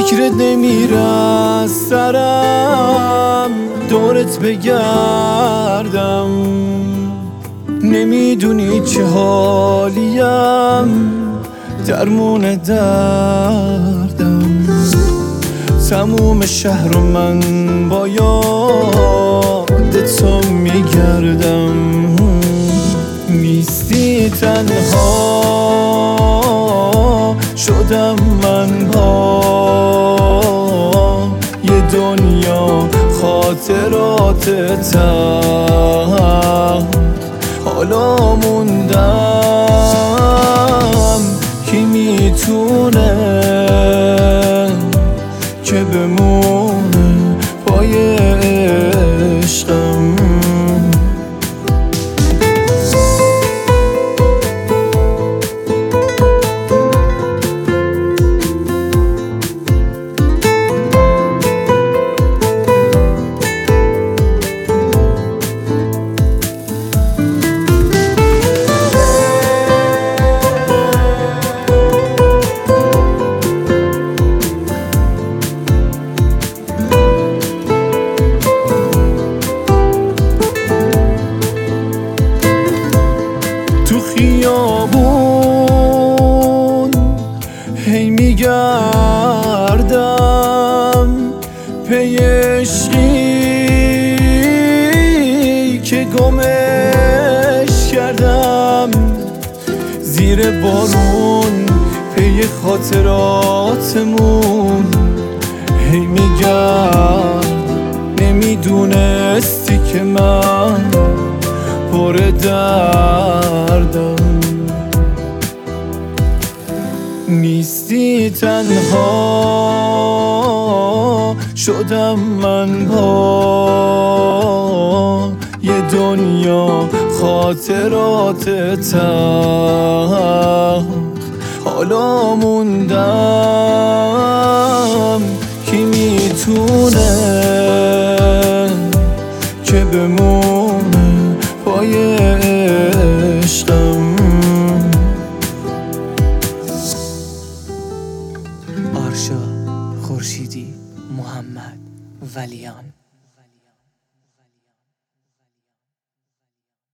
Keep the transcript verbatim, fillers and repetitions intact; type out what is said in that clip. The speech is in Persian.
فکرت نمیره از سرم، دورت بگردم، نمیدونی چه حالیم، درمون دردم. تموم شهر و من با یاد تو میگردم، نیستی تنها شدم من با یه دنیا خاطرات تلخ. حالا موندم کی میتونه که بمونه پای عشقم. تو خیابون هی میگردم پی عشقی که گمش کردم، زیر بارون پی خاطراتمون هی میگرد. نمیدونستی که من پر دردم، نیستی تنها شدم من با یه دنیا خاطرات تلخ. حالا موندم کی میتونه که بمونه